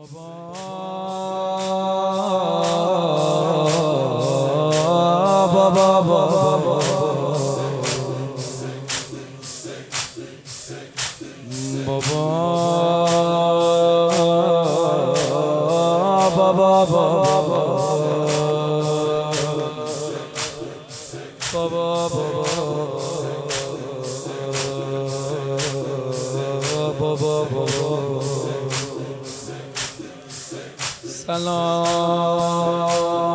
سلام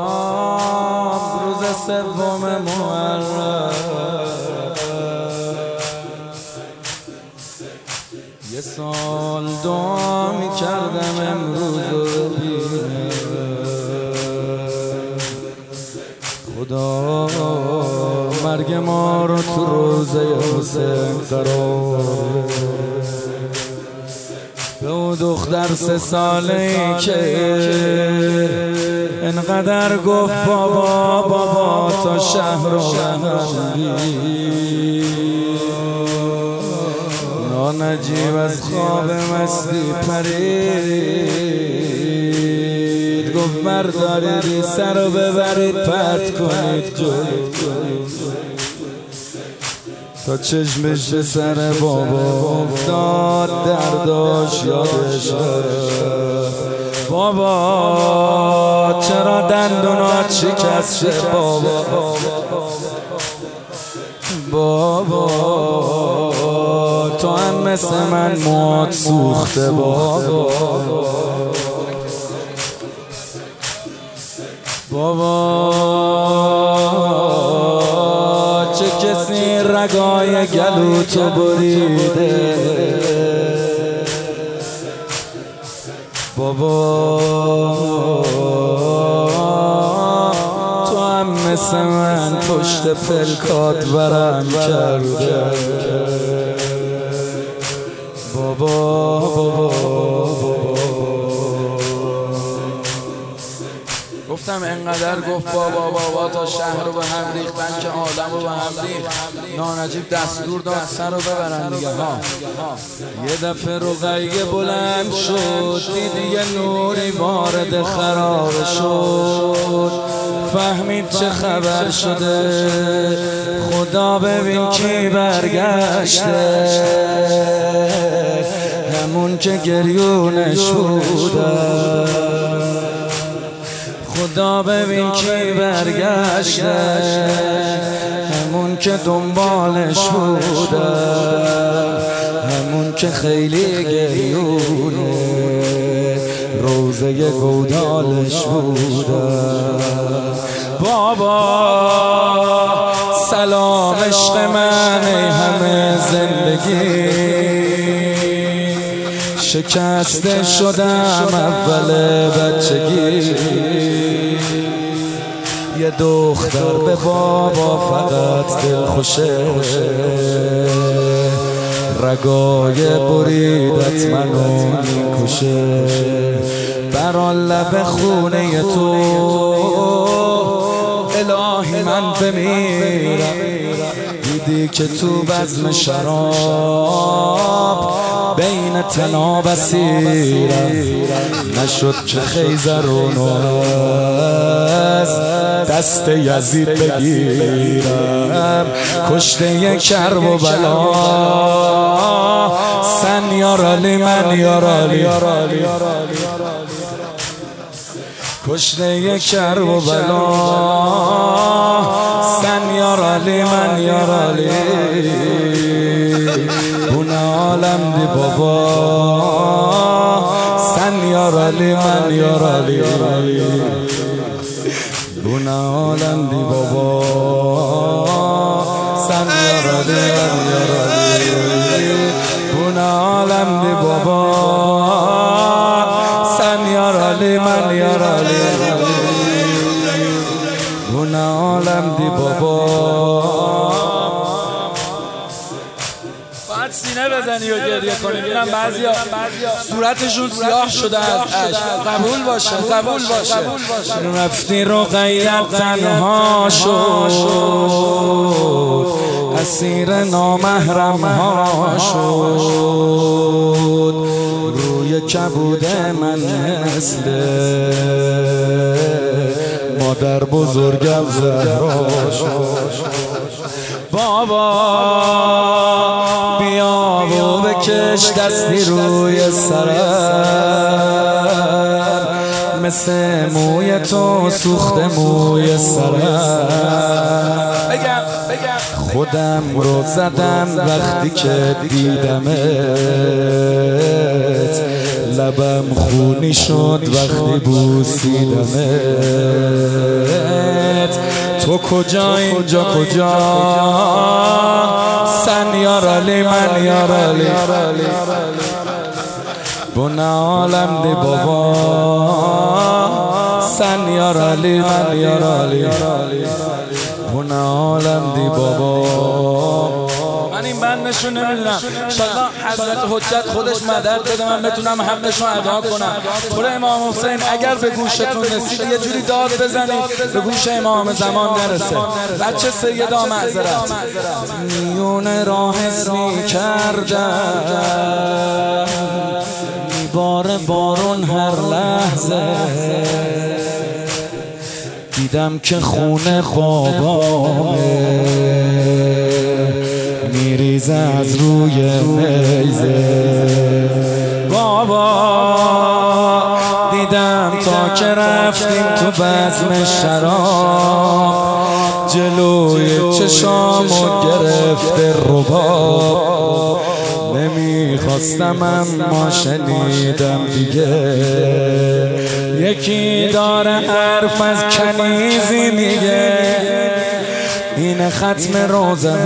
روز سوم محرم، یه سال دعا می‌کردم امروز رو ببینم. خدا مرگ ما رو تو روزه حسین قرار بده. به اون دختر 3 ساله‌ای که انقدر گفت بابا بابا تا شهر و نجیب از خواب مستی پرید، گفت بردارید سر رو ببرید پرت کنید جلو تا چشمش به سر بابا افتاد، درداش یادش رفت. بابا چرا دندونات شکست شد بابا تو هم مثل من موات سوخته بابا چه کسی رگای گلو تو بریده بابا تو هم مثل من پشت پلکات ورم کرده بابا گفتم انقدر گفت بابا تا شهر رو به هم ریخت، بلکه آدم رو به هم ریخت. نانجیب دستور داد سر رو ببرن دیگه ها. یه دفعه رقیه بلند شد، دید یه نوری وارد خرابه شد، فهمید چه خبر شده. خدا ببین کی برگشته، همون که گریونش بودن. خدا ببین کی برگشته، همون که دنبالش بودن، همون که خیلی گریونه روزه گودالش بودن. بابا سلام عشق من ای همه زندگی، شکسته شدم اول بچگی. یه دختر به بابا فقط دل خوشه، رگای بریدت منو میکشه. بران لب خونه تو الهی من بمیرم، دیدی که تو بزم شراب بین تناب اسیرم. نشد که خیزرونو از دست یزید بگیرم، کشته کرب و بلا سن یارالی من یارالی، کشته کرب و بلا سن یارالی من یارالی. بونه عالم دی بابا سن یارالی من یارالی، بونه عالم دی بابا سن یارالی من یارالی، بونه عالم دی بابا سن یارالی من یارالی، بونه عالم دی بابا. باید سینه بزنی و گریه کنی. میرم بعضیا صورتشون سیاه شده از عشق. قبول باشه قبول باشه. رفتی رقیه تنها شد، اسیر نامحرم ها شد، روی روی کبود من مثل مادر بزرگم زهرا شد. بابا بیا و بکش دستی روی سرم، مثل موی تو سوخته موی سرم. خودم رو زدم وقتی که دیدمت، لبم خونی شد وقتی بوسیدمت. تو کجا اینجا کجا سن یارالی من یارالی بونه عالم دی بابا سن یارالی من یارالی بونه عالم دی بابا. من این بندشو نمیدونم، انشالله حضرت حجت خودش مدد بده من بتونم حقشو ادا کنم. طور امام حسین اگر به گوشتون رسید یه جوری داد بزنید به گوش امام زمان نرسه. بچه سیدا معذرت. میون راه اسمی کردم میبار بارون هر لحظه، دیدم که خونه بابامه میریزه از روی میزه. بابا دیدم تا که رفتیم تو بزم شراب، جلوی چشامو گرفته رباب. نمیخواستم اما شنیدم دیگه، یکی داره حرف از کنیزی میگه، این ختم روزه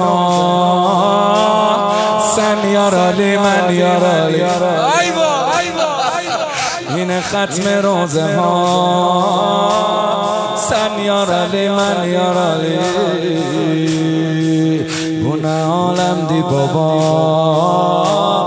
ها سن یارالی من یارالی. این ختم روزه ها سن یارالی من یارالی بونه عالم دی بابا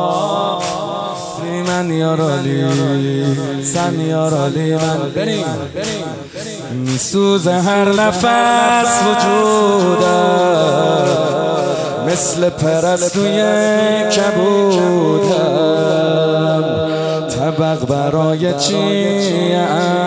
من یارالی سن یارالی من. بریم میسوزه هر نفس وجودم، مثل پرستوی کبودم. طبق برای چی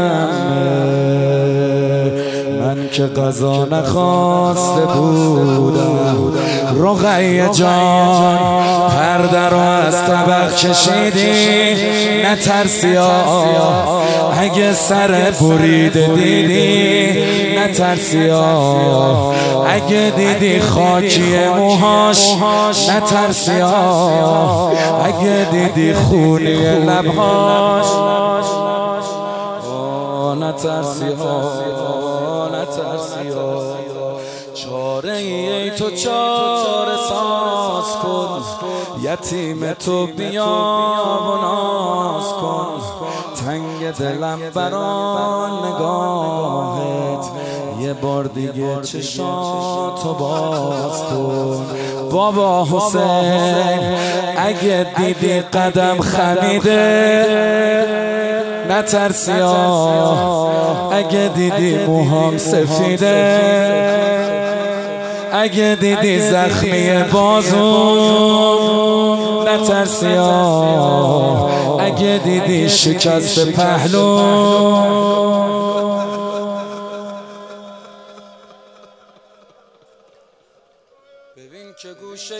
من که غذا نخواسته بودم. رقیه جان پرده رو از طبق کشیدی، نترسی اگه سر بریده دیدی، نترسی اگه دیدی خاکی موهاش، نترسی اگه دیدی خونی لبهاش، نترسی نترسی. چاره ای تو چاره ساز کن، یتیم تو بیا و ناز کن. تنگ دلم بران نگاهت، یه بار دیگه چشاتو باز کن. بابا حسین اگه دیدی قدم خمیده، نترسی اگه دیدی موهام سفیده، اگه دیدی زخمی بازو، نترسی اگه دیدی شکست پهلو. ببین که گوشه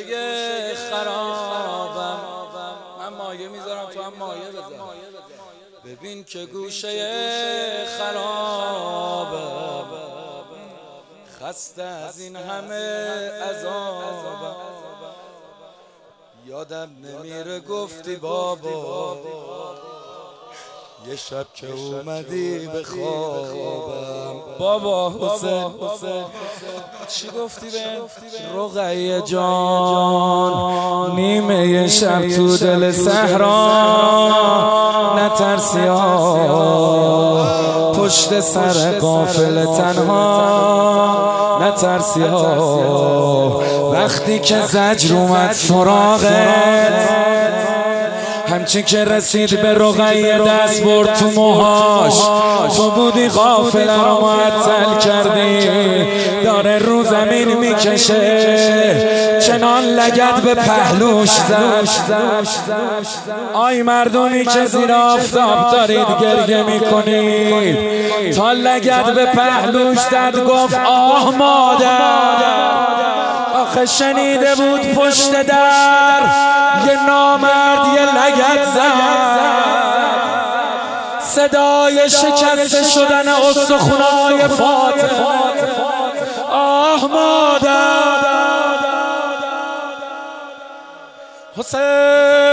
خرابم، من مایه میذارم تو هم مایه بذار. ببین که گوشه خرابم، خسته از این همه عذابم. یادم نمیره گفتی بابا، یه شب که اومدی به خوابم. بابا حسین چی گفتی به رقیه جان؟ نیمه یه شب تو دل صحرا، نترسی پشت سر قافله تنها، نترسی وقتی که زجر اومد سراغت، همچی که رسید به رقیه دست برد تو موهاش. تو بودی قافله رو معطل کردی، داره رو زمین میکشه. چنان لگد به پهلوش زد. آی مردمی که زیر آفتاب دارید گریه میکنید، تا لگد به پهلوش زد گفت آه مادر. آخه شنیده بود پشت در یه نامرد یه لگد زد، صدای شکسته شدن استخونای فاطمه. آه مادر. حسین